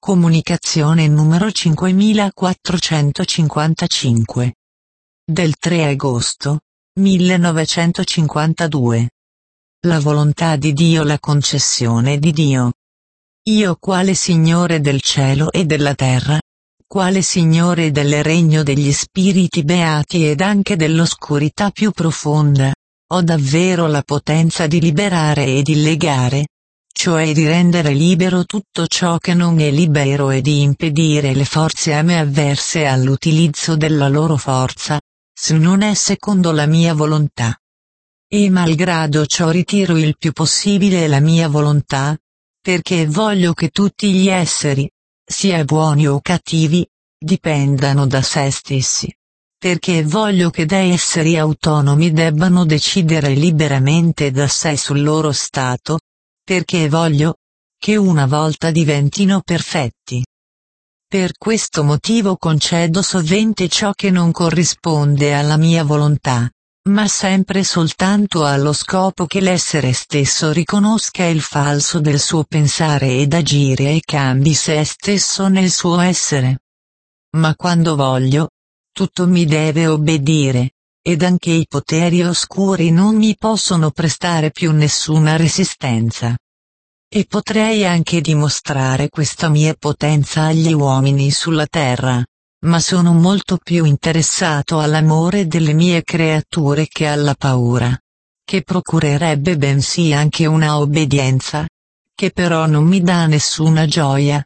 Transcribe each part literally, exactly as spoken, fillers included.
Comunicazione numero cinquemilaquattrocentocinquantacinque. Del tre agosto millenovecentocinquantadue. La volontà di Dio, la concessione di Dio. Io, quale Signore del cielo e della terra, quale Signore del regno degli spiriti beati ed anche dell'oscurità più profonda, ho davvero la potenza di liberare e di legare, cioè di rendere libero tutto ciò che non è libero e di impedire le forze a me avverse all'utilizzo della loro forza, se non è secondo la mia volontà. E malgrado ciò ritiro il più possibile la mia volontà, perché voglio che tutti gli esseri, sia buoni o cattivi, dipendano da sé stessi. Perché voglio che da esseri autonomi debbano decidere liberamente da sé sul loro stato, perché voglio che una volta diventino perfetti. Per questo motivo concedo sovente ciò che non corrisponde alla mia volontà, ma sempre soltanto allo scopo che l'essere stesso riconosca il falso del suo pensare ed agire e cambi se stesso nel suo essere. Ma quando voglio, tutto mi deve obbedire, ed anche i poteri oscuri non mi possono prestare più nessuna resistenza. E potrei anche dimostrare questa mia potenza agli uomini sulla terra, ma sono molto più interessato all'amore delle mie creature che alla paura, che procurerebbe bensì anche una obbedienza, che però non mi dà nessuna gioia.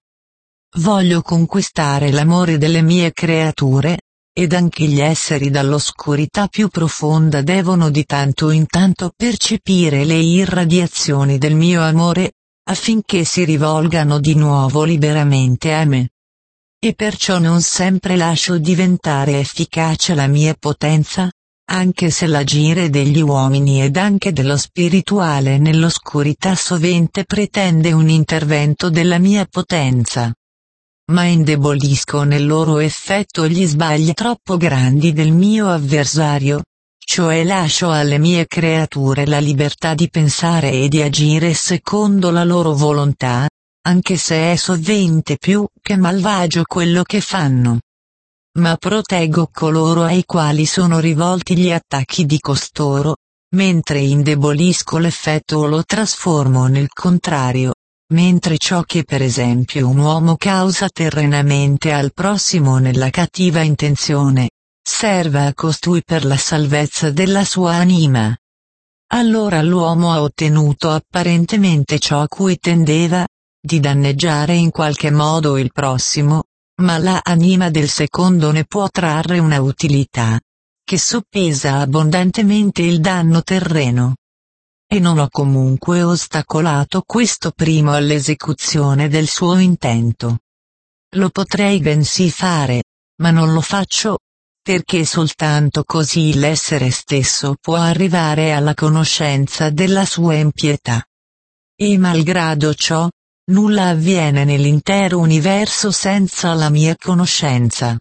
Voglio conquistare l'amore delle mie creature, ed anche gli esseri dall'oscurità più profonda devono di tanto in tanto percepire le irradiazioni del mio amore, affinché si rivolgano di nuovo liberamente a me. E perciò non sempre lascio diventare efficace la mia potenza, anche se l'agire degli uomini ed anche dello spirituale nell'oscurità sovente pretende un intervento della mia potenza. Ma indebolisco nel loro effetto gli sbagli troppo grandi del mio avversario, cioè lascio alle mie creature la libertà di pensare e di agire secondo la loro volontà, anche se è sovente più che malvagio quello che fanno. Ma proteggo coloro ai quali sono rivolti gli attacchi di costoro, mentre indebolisco l'effetto o lo trasformo nel contrario. Mentre ciò che per esempio un uomo causa terrenamente al prossimo nella cattiva intenzione, serva a costui per la salvezza della sua anima. Allora l'uomo ha ottenuto apparentemente ciò a cui tendeva, di danneggiare in qualche modo il prossimo, ma la anima del secondo ne può trarre una utilità, che soppesa abbondantemente il danno terreno. E non ho comunque ostacolato questo primo all'esecuzione del suo intento. Lo potrei bensì fare, ma non lo faccio, perché soltanto così l'essere stesso può arrivare alla conoscenza della sua impietà. E malgrado ciò, nulla avviene nell'intero universo senza la mia conoscenza.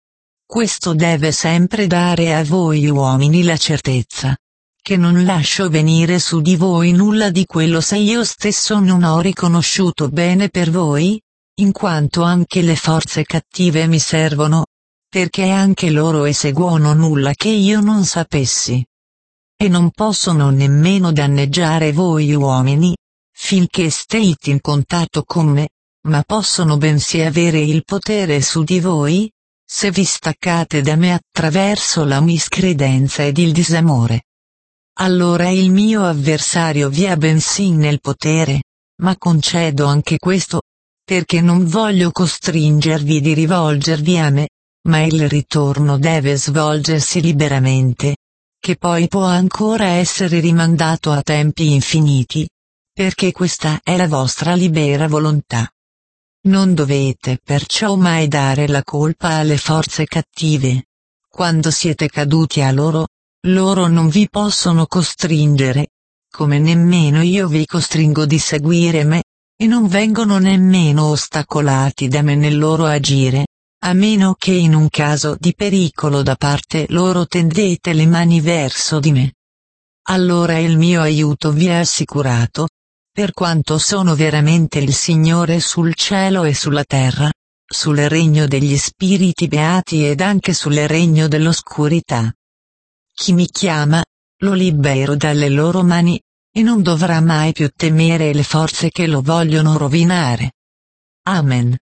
Questo deve sempre dare a voi uomini la certezza che non lascio venire su di voi nulla di quello se io stesso non ho riconosciuto bene per voi, in quanto anche le forze cattive mi servono, perché anche loro eseguono nulla che io non sapessi. E non possono nemmeno danneggiare voi uomini, finché stiate in contatto con me, ma possono bensì avere il potere su di voi, se vi staccate da me attraverso la miscredenza ed il disamore. Allora il mio avversario vi ha bensì nel potere, ma concedo anche questo, perché non voglio costringervi di rivolgervi a me, ma il ritorno deve svolgersi liberamente, che poi può ancora essere rimandato a tempi infiniti, perché questa è la vostra libera volontà. Non dovete perciò mai dare la colpa alle forze cattive. Quando siete caduti a loro, loro non vi possono costringere, come nemmeno io vi costringo di seguire me, e non vengono nemmeno ostacolati da me nel loro agire, a meno che in un caso di pericolo da parte loro tendete le mani verso di me. Allora il mio aiuto vi è assicurato, per quanto sono veramente il Signore sul cielo e sulla terra, sul regno degli spiriti beati ed anche sul regno dell'oscurità. Chi mi chiama, lo libero dalle loro mani, e non dovrà mai più temere le forze che lo vogliono rovinare. Amen.